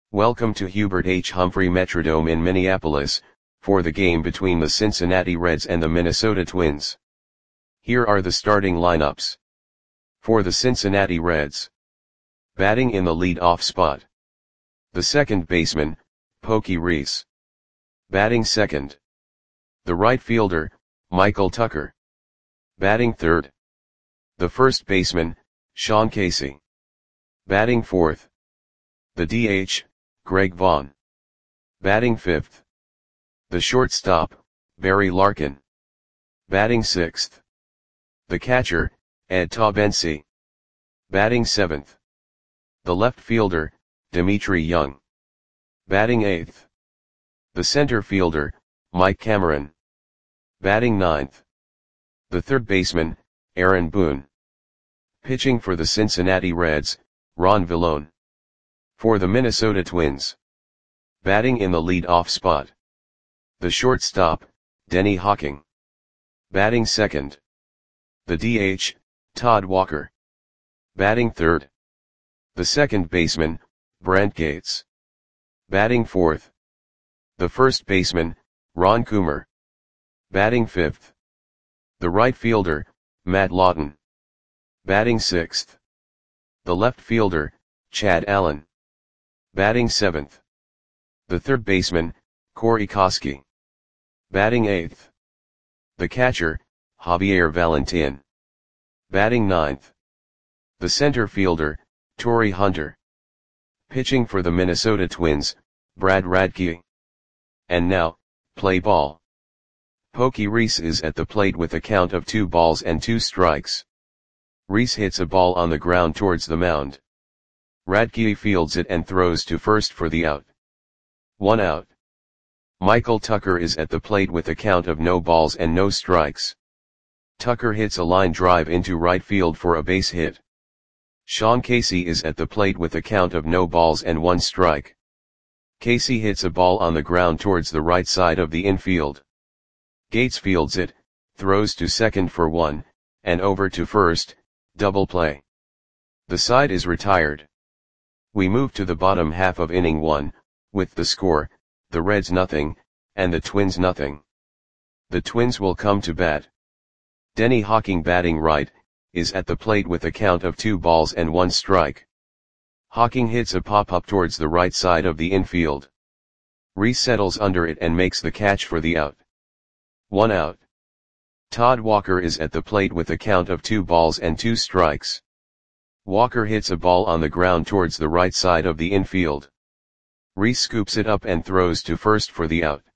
Welcome to Hubert H. Humphrey Metrodome in Minneapolis, for the game between the Cincinnati Reds and the Minnesota Twins. Here are the starting lineups. For the Cincinnati Reds. Batting in the lead-off spot. The second baseman, Pokey Reese. Batting second. The right fielder, Michael Tucker. Batting third. The first baseman, Sean Casey. Batting fourth. The DH, Greg Vaughn. Batting fifth. The shortstop, Barry Larkin. Batting sixth. The catcher, Ed Taubensee. Batting seventh. The left fielder, Dimitri Young. Batting eighth. The center fielder, Mike Cameron. Batting ninth. The third baseman, Aaron Boone. Pitching for the Cincinnati Reds, Ron Villone. For the Minnesota Twins. Batting in the lead-off spot. The shortstop, Denny Hawking. Batting second. The DH, Todd Walker. Batting third. The second baseman, Brent Gates. Batting fourth. The first baseman, Ron Coomer. Batting fifth. The right fielder, Matt Lawton. Batting sixth. The left fielder, Chad Allen. Batting seventh. The third baseman, Corey Koskie. Batting eighth. The catcher, Javier Valentin. Batting ninth. The center fielder, Torii Hunter. Pitching for the Minnesota Twins, Brad Radke. And now, play ball. Pokey Reese is at the plate with a count of 2-2. Reese hits a ball on the ground towards the mound. Radke fields it and throws to first for the out. 1 out. Michael Tucker is at the plate with a count of no balls and no strikes. Tucker hits a line drive into right field for a base hit. Sean Casey is at the plate with a count of no balls and 1 strike. Casey hits a ball on the ground towards the right side of the infield. Gates fields it, throws to second for 1, and over to first, double play. The side is retired. We move to the bottom half of inning 1, with the score, the Reds nothing, and the Twins nothing. The Twins will come to bat. Denny Hawking batting right, is at the plate with a count of 2-1 strike. Hawking hits a pop-up towards the right side of the infield. Reese settles under it and makes the catch for the out. 1 out. Todd Walker is at the plate with a count of 2 strikes. Walker hits a ball on the ground towards the right side of the infield. Reese scoops it up and throws to first for the out.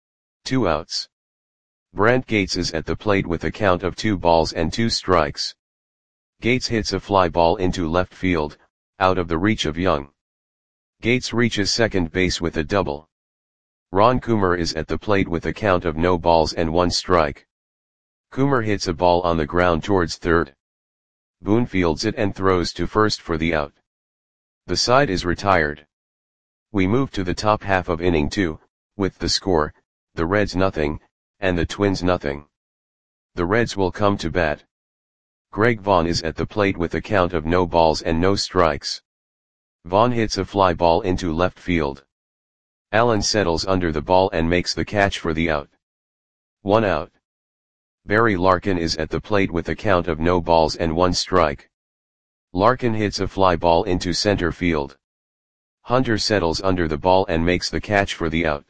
2 outs. Brent Gates is at the plate with a count of 2 strikes. Gates hits a fly ball into left field, out of the reach of Young. Gates reaches second base with a double. Ron Coomer is at the plate with a count of no balls and 1 strike. Coomer hits a ball on the ground towards third. Boone fields it and throws to first for the out. The side is retired. We move to the top half of inning 2, with the score, the Reds nothing, and the Twins nothing. The Reds will come to bat. Greg Vaughn is at the plate with a count of no balls and no strikes. Vaughn hits a fly ball into left field. Allen settles under the ball and makes the catch for the out. 1 out. Barry Larkin is at the plate with a count of no balls and 1 strike. Larkin hits a fly ball into center field. Hunter settles under the ball and makes the catch for the out.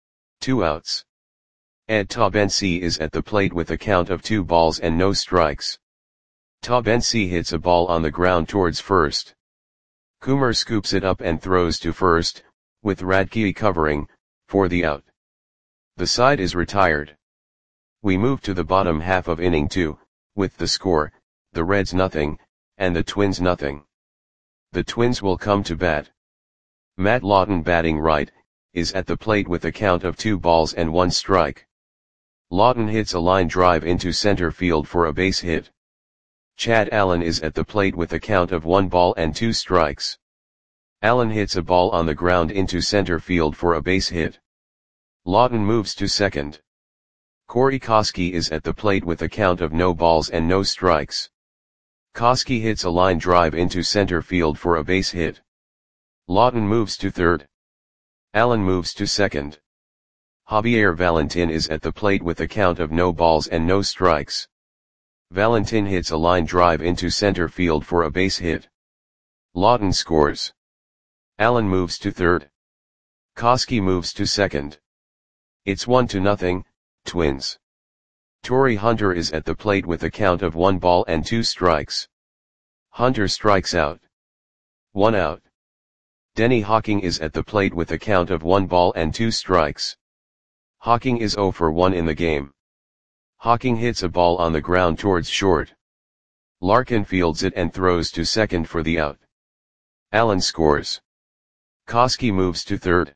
2 outs. Ed Taubensee is at the plate with a count of 2 balls and no strikes. Taubensee hits a ball on the ground towards first. Coomer scoops it up and throws to first, with Radke covering, for the out. The side is retired. We move to the bottom half of inning 2, with the score, the Reds nothing, and the Twins nothing. The Twins will come to bat. Matt Lawton batting right, is at the plate with a count of 2-1 strike. Lawton hits a line drive into center field for a base hit. Chad Allen is at the plate with a count of 1-2 strikes. Allen hits a ball on the ground into center field for a base hit. Lawton moves to second. Corey Koskie is at the plate with a count of no balls and no strikes. Koskie hits a line drive into center field for a base hit. Lawton moves to third. Allen moves to second. Javier Valentin is at the plate with a count of no balls and no strikes. Valentin hits a line drive into center field for a base hit. Lawton scores. Allen moves to third. Koski moves to second. It's 1-0, Twins. Torii Hunter is at the plate with a count of 1 ball and 2 strikes. Hunter strikes out. 1 out. Denny Hawking is at the plate with a count of 1 ball and 2 strikes. Hawking is 0 for 1 in the game. Hawking hits a ball on the ground towards short. Larkin fields it and throws to second for the out. Allen scores. Koski moves to third.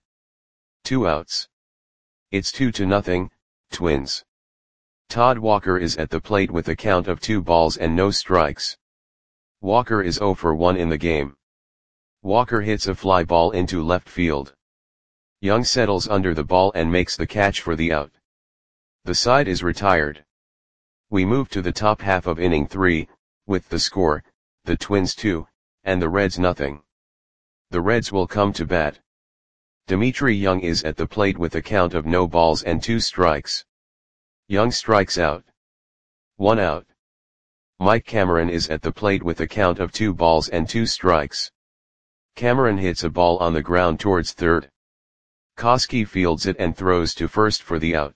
2 outs. It's 2-0, Twins. Todd Walker is at the plate with a count of 2 balls and no strikes. Walker is 0 for 1 in the game. Walker hits a fly ball into left field. Young settles under the ball and makes the catch for the out. The side is retired. We move to the top half of inning 3, with the score, the Twins 2, and the Reds nothing. The Reds will come to bat. Dimitri Young is at the plate with a count of no balls and 2 strikes. Young strikes out. 1 out. Mike Cameron is at the plate with a count of 2 balls and 2 strikes. Cameron hits a ball on the ground towards third. Koski fields it and throws to first for the out.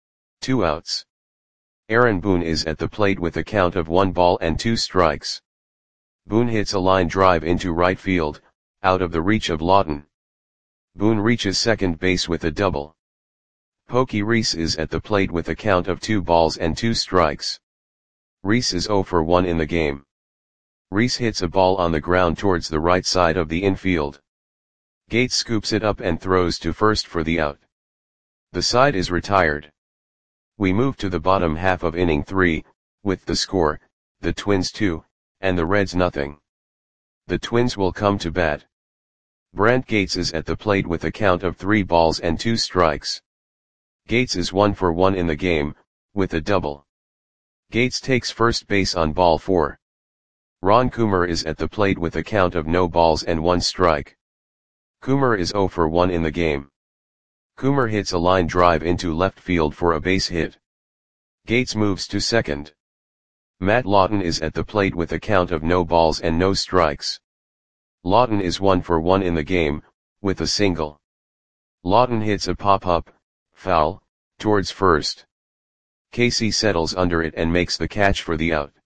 2 outs. Aaron Boone is at the plate with a count of 1 ball and 2 strikes. Boone hits a line drive into right field, out of the reach of Lawton. Boone reaches second base with a double. Pokey Reese is at the plate with a count of 2 balls and 2 strikes. Reese is 0 for 1 in the game. Reese hits a ball on the ground towards the right side of the infield. Gates scoops it up and throws to first for the out. The side is retired. We move to the bottom half of inning 3, with the score, the Twins 2, and the Reds nothing. The Twins will come to bat. Brant Gates is at the plate with a count of 3 balls and 2 strikes. Gates is 1 for 1 in the game, with a double. Gates takes first base on ball 4. Ron Coomer is at the plate with a count of no balls and 1 strike. Coomer is 0 for 1 in the game. Coomer hits a line drive into left field for a base hit. Gates moves to second. Matt Lawton is at the plate with a count of no balls and no strikes. Lawton is 1 for 1 in the game, with a single. Lawton hits a pop-up, foul, towards first. Casey settles under it and makes the catch for the out.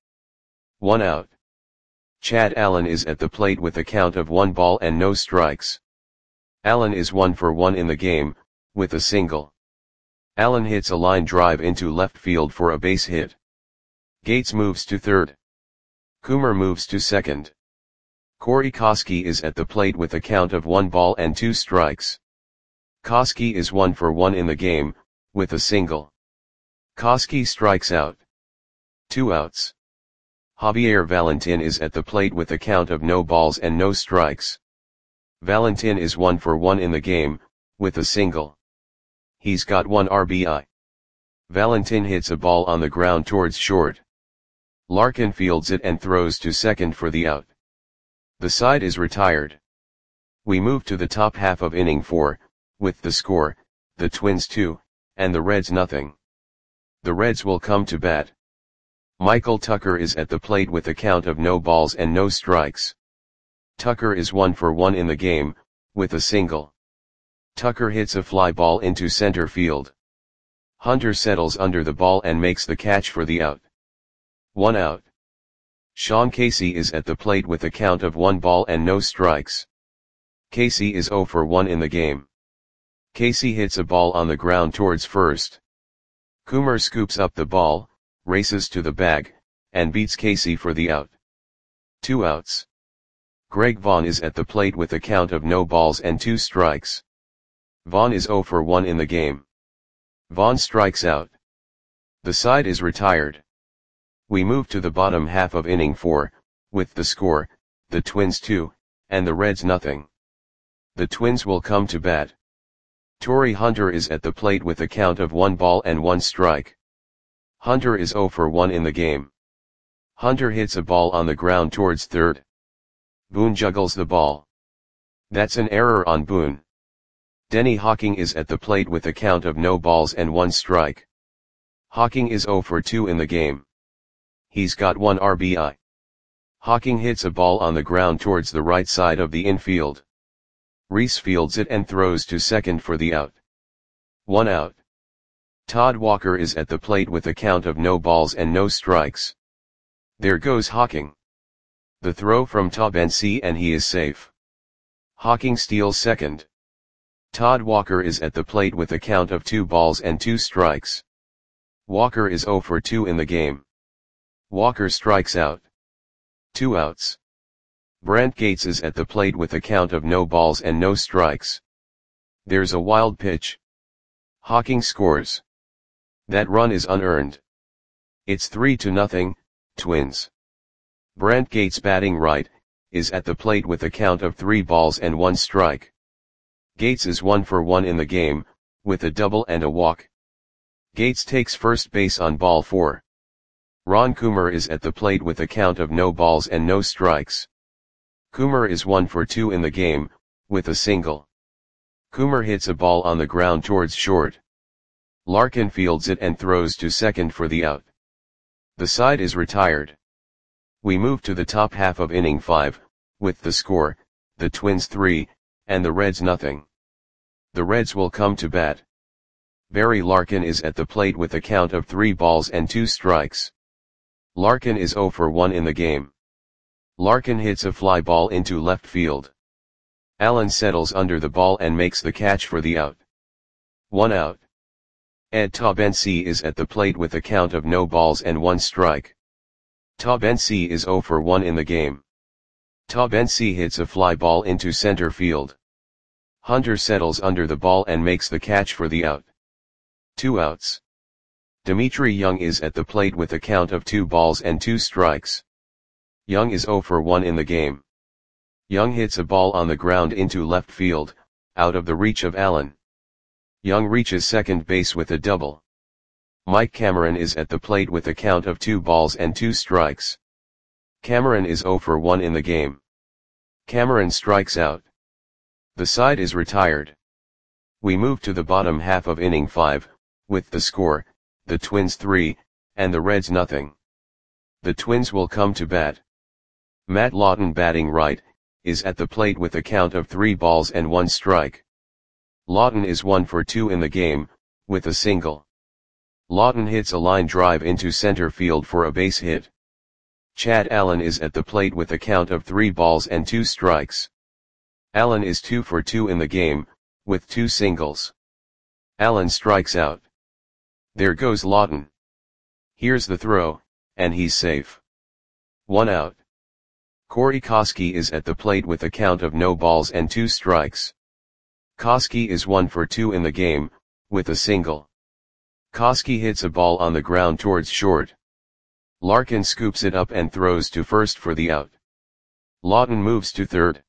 1 out. Chad Allen is at the plate with a count of 1 ball and no strikes. Allen is 1 for 1 in the game, with a single. Allen hits a line drive into left field for a base hit. Gates moves to third. Coomer moves to second. Corey Koski is at the plate with a count of 1 ball and 2 strikes. Koski is 1 for 1 in the game, with a single. Koski strikes out. 2 outs. Javier Valentin is at the plate with a count of no balls and no strikes. Valentin is 1 for 1 in the game, with a single. He's got 1 RBI. Valentin hits a ball on the ground towards short. Larkin fields it and throws to second for the out. The side is retired. We move to the top half of inning 4, with the score, the Twins 2, and the Reds nothing. The Reds will come to bat. Michael Tucker is at the plate with a count of no balls and no strikes. Tucker is 1 for 1 in the game, with a single. Tucker hits a fly ball into center field. Hunter settles under the ball and makes the catch for the out. 1 out. Sean Casey is at the plate with a count of 1 ball and no strikes. Casey is 0 for 1 in the game. Casey hits a ball on the ground towards first. Coomer scoops up the ball, races to the bag, and beats Casey for the out. 2 outs. Greg Vaughn is at the plate with a count of no balls and 2 strikes. Vaughn is 0 for 1 in the game. Vaughn strikes out. The side is retired. We move to the bottom half of inning 4, with the score, the Twins 2, and the Reds nothing. The Twins will come to bat. Torii Hunter is at the plate with a count of 1 ball and 1 strike. Hunter is 0 for 1 in the game. Hunter hits a ball on the ground towards third. Boone juggles the ball. That's an error on Boone. Denny Hawking is at the plate with a count of no balls and 1 strike. Hawking is 0 for 2 in the game. He's got 1 RBI. Hawking hits a ball on the ground towards the right side of the infield. Reese fields it and throws to second for the out. 1 out. Todd Walker is at the plate with a count of no balls and no strikes. There goes Hawking. The throw from Todd Bency and he is safe. Hawking steals second. Todd Walker is at the plate with a count of 2 balls and 2 strikes. Walker is 0 for 2 in the game. Walker strikes out. 2 outs. Brent Gates is at the plate with a count of no balls and no strikes. There's a wild pitch. Hawking scores. That run is unearned. It's 3-0, Twins. Brent Gates, batting right, is at the plate with a count of 3 balls and 1 strike. Gates is 1 for 1 in the game, with a double and a walk. Gates takes first base on ball 4. Ron Coomer is at the plate with a count of no balls and no strikes. Coomer is 1 for 2 in the game, with a single. Coomer hits a ball on the ground towards short. Larkin fields it and throws to second for the out. The side is retired. We move to the top half of inning 5, with the score, the Twins 3, and the Reds nothing. The Reds will come to bat. Barry Larkin is at the plate with a count of 3 balls and 2 strikes. Larkin is 0 for 1 in the game. Larkin hits a fly ball into left field. Allen settles under the ball and makes the catch for the out. 1 out. Ed Taubensee is at the plate with a count of no balls and 1 strike. Taubensee is 0 for 1 in the game. Taubensee hits a fly ball into center field. Hunter settles under the ball and makes the catch for the out. 2 outs. Dimitri Young is at the plate with a count of 2 balls and 2 strikes. Young is 0 for 1 in the game. Young hits a ball on the ground into left field, out of the reach of Allen. Young reaches second base with a double. Mike Cameron is at the plate with a count of 2 balls and 2 strikes. Cameron is 0 for 1 in the game. Cameron strikes out. The side is retired. We move to the bottom half of inning 5, with the score, the Twins 3, and the Reds nothing. The Twins will come to bat. Matt Lawton, batting right, is at the plate with a count of 3 balls and 1 strike. Lawton is 1 for 2 in the game, with a single. Lawton hits a line drive into center field for a base hit. Chad Allen is at the plate with a count of 3 balls and 2 strikes. Allen is 2 for 2 in the game, with 2 singles. Allen strikes out. There goes Lawton. Here's the throw, and he's safe. 1 out. Corey Koskie is at the plate with a count of no balls and 2 strikes. Koskie is 1 for 2 in the game, with a single. Koskie hits a ball on the ground towards short. Larkin scoops it up and throws to first for the out. Lawton moves to third.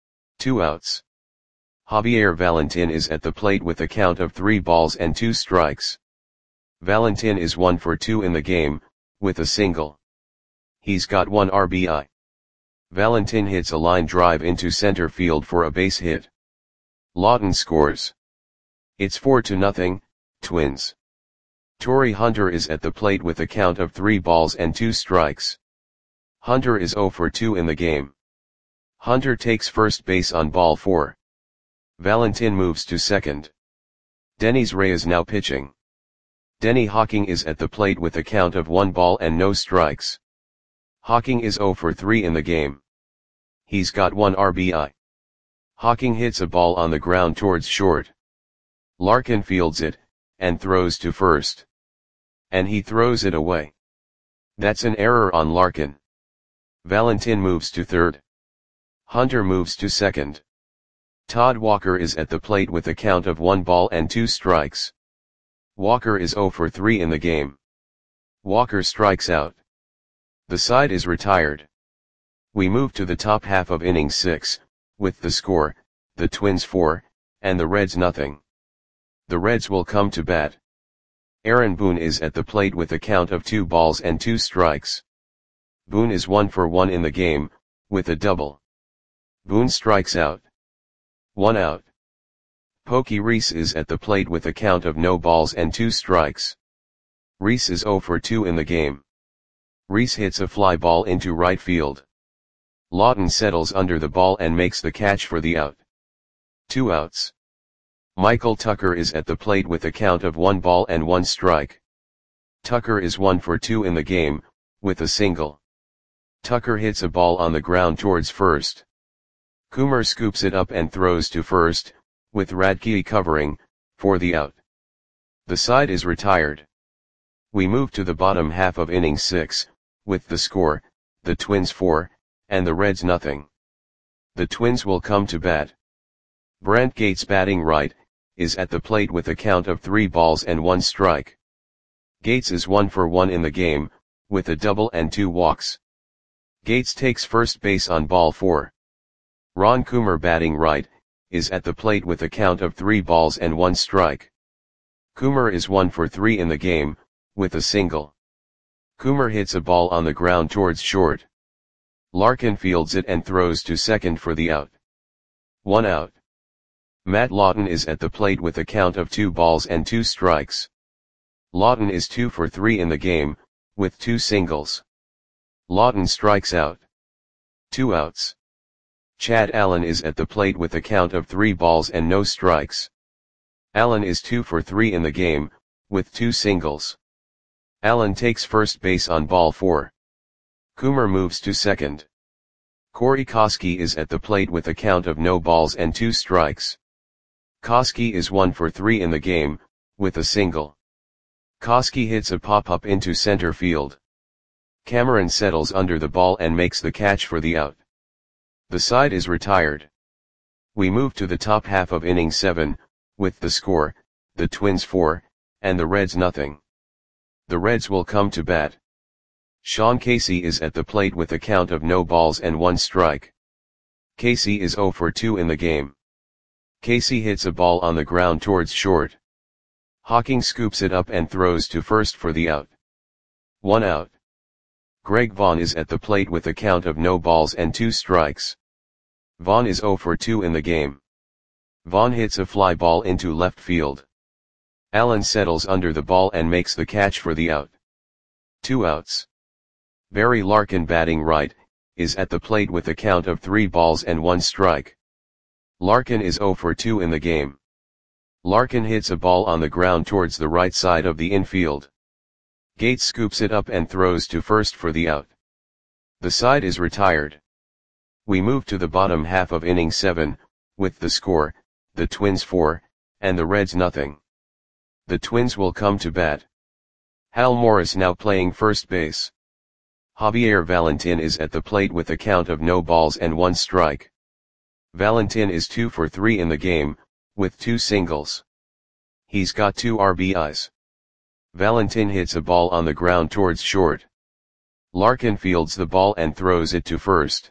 2 outs. Javier Valentin is at the plate with a count of 3 balls and 2 strikes. Valentin is 1 for 2 in the game, with a single. He's got 1 RBI. Valentin hits a line drive into center field for a base hit. Lawton scores. It's 4-0, Twins. Torrey Hunter is at the plate with a count of 3 balls and 2 strikes. Hunter is 0 for 2 in the game. Hunter takes first base on ball 4. Valentin moves to second. Denny's Ray is now pitching. Denny Hawking is at the plate with a count of 1 ball and no strikes. Hawking is 0 for 3 in the game. He's got 1 RBI. Hawking hits a ball on the ground towards short. Larkin fields it, and throws to first. And he throws it away. That's an error on Larkin. Valentin moves to third. Hunter moves to second. Todd Walker is at the plate with a count of 1 ball and 2 strikes. Walker is 0 for 3 in the game. Walker strikes out. The side is retired. We move to the top half of inning 6, with the score, the Twins 4, and the Reds nothing. The Reds will come to bat. Aaron Boone is at the plate with a count of 2 balls and 2 strikes. Boone is 1 for 1 in the game, with a double. Boone strikes out. 1 out. Pokey Reese is at the plate with a count of no balls and 2 strikes. Reese is 0 for 2 in the game. Reese hits a fly ball into right field. Lawton settles under the ball and makes the catch for the out. 2 outs. Michael Tucker is at the plate with a count of 1 ball and 1 strike. Tucker is 1 for 2 in the game, with a single. Tucker hits a ball on the ground towards first. Coomer scoops it up and throws to first, with Radke covering, for the out. The side is retired. We move to the bottom half of inning 6, with the score, the Twins 4, and the Reds nothing. The Twins will come to bat. Brent Gates, batting right, is at the plate with a count of 3 balls and 1 strike. Gates is 1 for 1 in the game, with a double and 2 walks. Gates takes first base on ball 4. Ron Coomer, batting right, is at the plate with a count of 3 balls and 1 strike. Coomer is 1 for 3 in the game, with a single. Coomer hits a ball on the ground towards short. Larkin fields it and throws to second for the out. 1 out. Matt Lawton is at the plate with a count of 2 balls and 2 strikes. Lawton is 2 for 3 in the game, with 2 singles. Lawton strikes out. 2 outs. Chad Allen is at the plate with a count of 3 balls and no strikes. Allen is 2 for 3 in the game, with 2 singles. Allen takes first base on ball 4. Coomer moves to second. Corey Koskie is at the plate with a count of no balls and 2 strikes. Koskie is 1 for 3 in the game, with a single. Koskie hits a pop-up into center field. Cameron settles under the ball and makes the catch for the out. The side is retired. We move to the top half of inning 7, with the score, the Twins 4, and the Reds nothing. The Reds will come to bat. Sean Casey is at the plate with a count of no balls and 1 strike. Casey is 0 for 2 in the game. Casey hits a ball on the ground towards short. Hawking scoops it up and throws to first for the out. 1 out. Greg Vaughn is at the plate with a count of no balls and 2 strikes. Vaughn is 0 for 2 in the game. Vaughn hits a fly ball into left field. Allen settles under the ball and makes the catch for the out. 2 outs. Barry Larkin, batting right, is at the plate with a count of 3 balls and 1 strike. Larkin is 0 for 2 in the game. Larkin hits a ball on the ground towards the right side of the infield. Gates scoops it up and throws to first for the out. The side is retired. We move to the bottom half of inning 7, with the score, the Twins 4, and the Reds nothing. The Twins will come to bat. Hal Morris now playing first base. Javier Valentin is at the plate with a count of no balls and 1 strike. Valentin is 2 for 3 in the game, with 2 singles. He's got 2 RBIs. Valentin hits a ball on the ground towards short. Larkin fields the ball and throws it to first.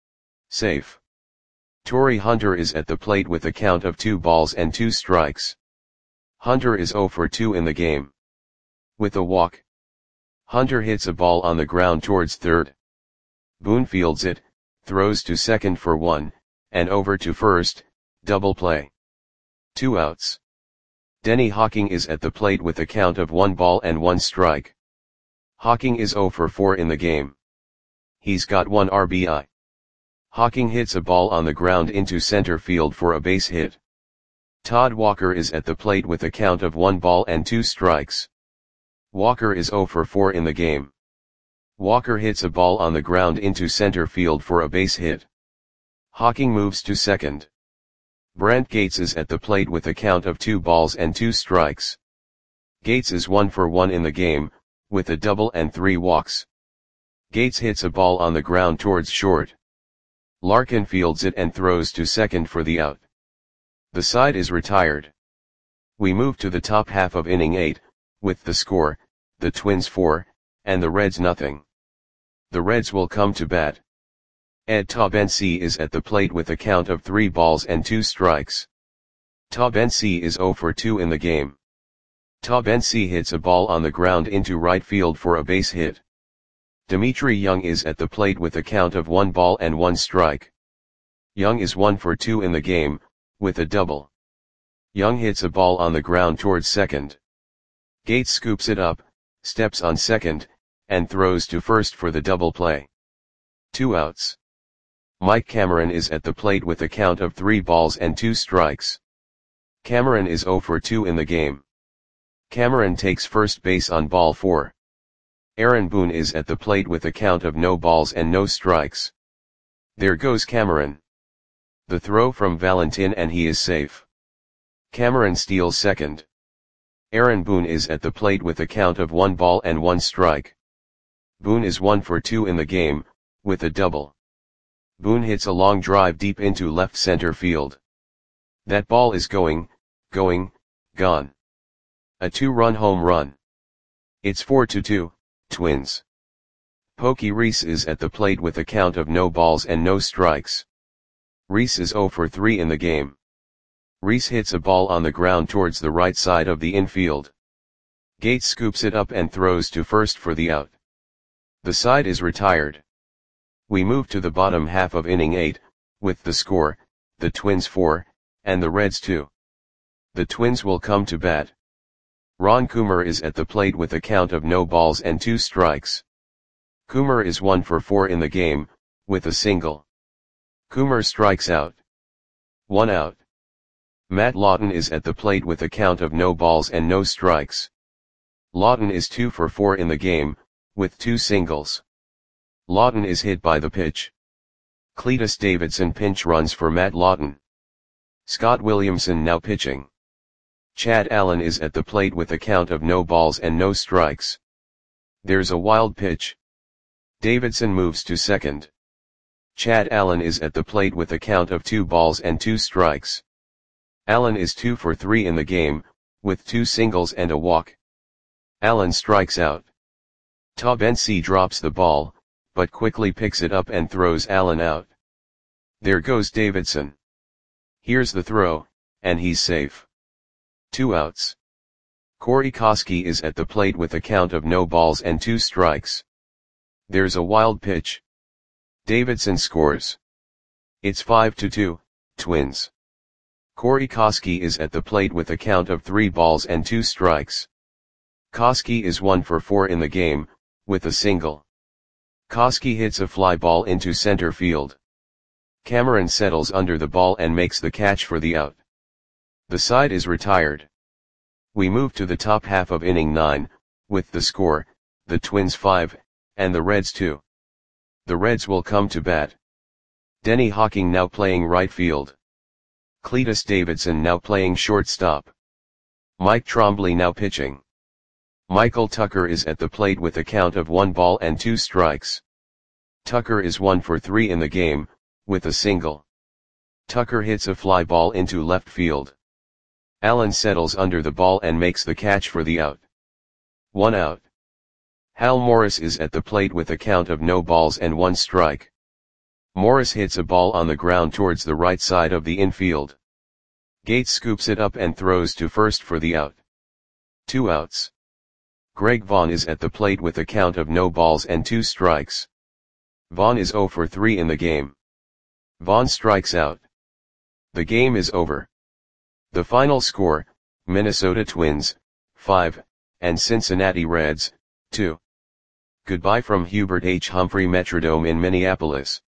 Safe. Torrey Hunter is at the plate with a count of 2 balls and 2 strikes. Hunter is 0 for 2 in the game. With a walk. Hunter hits a ball on the ground towards third. Boone fields it, throws to second for 1, and over to first, double play. 2 outs. Denny Hawking is at the plate with a count of 1 ball and 1 strike. Hawking is 0 for 4 in the game. He's got 1 RBI. Hawking hits a ball on the ground into center field for a base hit. Todd Walker is at the plate with a count of 1 ball and 2 strikes. Walker is 0 for 4 in the game. Walker hits a ball on the ground into center field for a base hit. Hawking moves to second. Brent Gates is at the plate with a count of 2 balls and 2 strikes. Gates is 1 for 1 in the game, with a double and 3 walks. Gates hits a ball on the ground towards short. Larkin fields it and throws to second for the out. The side is retired. We move to the top half of inning 8, with the score, the Twins 4, and the Reds nothing. The Reds will come to bat. Ed Taubensee is at the plate with a count of 3 balls and 2 strikes. Taubensee is 0 for 2 in the game. Taubensee hits a ball on the ground into right field for a base hit. Dimitri Young is at the plate with a count of 1 ball and 1 strike. Young is 1 for 2 in the game, with a double. Young hits a ball on the ground towards second. Gates scoops it up, steps on second, and throws to first for the double play. 2 outs. Mike Cameron is at the plate with a count of 3 balls and 2 strikes. Cameron is 0 for 2 in the game. Cameron takes first base on ball 4. Aaron Boone is at the plate with a count of no balls and no strikes. There goes Cameron. The throw from Valentin and he is safe. Cameron steals second. Aaron Boone is at the plate with a count of 1 ball and 1 strike. Boone is 1 for 2 in the game, with a double. Boone hits a long drive deep into left center field. That ball is gone. A 2-run home run. It's 4-2, Twins. Pokey Reese is at the plate with a count of no balls and no strikes. Reese is 0 for 3 in the game. Reese hits a ball on the ground towards the right side of the infield. Gates scoops it up and throws to first for the out. The side is retired. We move to the bottom half of inning 8, with the score, the Twins 4, and the Reds 2. The Twins will come to bat. Ron Coomer is at the plate with a count of no balls and 2 strikes. Coomer is 1 for 4 in the game, with a single. Coomer strikes out. 1 out. Matt Lawton is at the plate with a count of no balls and no strikes. Lawton is 2 for 4 in the game, with 2 singles. Lawton is hit by the pitch. Cletus Davidson pinch runs for Matt Lawton. Scott Williamson now pitching. Chad Allen is at the plate with a count of no balls and no strikes. There's a wild pitch. Davidson moves to second. Chad Allen is at the plate with a count of 2 balls and 2 strikes. Allen is 2 for 3 in the game, with 2 singles and a walk. Allen strikes out. Taubensee drops the ball, but quickly picks it up and throws Allen out. There goes Davidson. Here's the throw, and he's safe. 2 outs. Corey Koskie is at the plate with a count of no balls and 2 strikes. There's a wild pitch. Davidson scores. It's 5-2, Twins. Corey Koskie is at the plate with a count of 3 balls and 2 strikes. Koskie is 1 for 4 in the game, with a single. Koskie hits a fly ball into center field. Cameron settles under the ball and makes the catch for the out. The side is retired. We move to the top half of inning 9, with the score, the Twins 5, and the Reds 2. The Reds will come to bat. Denny Hawking now playing right field. Cletus Davidson now playing shortstop. Mike Trombley now pitching. Michael Tucker is at the plate with a count of 1 ball and 2 strikes. Tucker is 1 for 3 in the game, with a single. Tucker hits a fly ball into left field. Allen settles under the ball and makes the catch for the out. 1 out. Hal Morris is at the plate with a count of no balls and 1 strike. Morris hits a ball on the ground towards the right side of the infield. Gates scoops it up and throws to first for the out. 2 outs. Greg Vaughn is at the plate with a count of no balls and 2 strikes. Vaughn is 0 for 3 in the game. Vaughn strikes out. The game is over. The final score, Minnesota Twins, 5, and Cincinnati Reds, 2. Goodbye from Hubert H. Humphrey Metrodome in Minneapolis.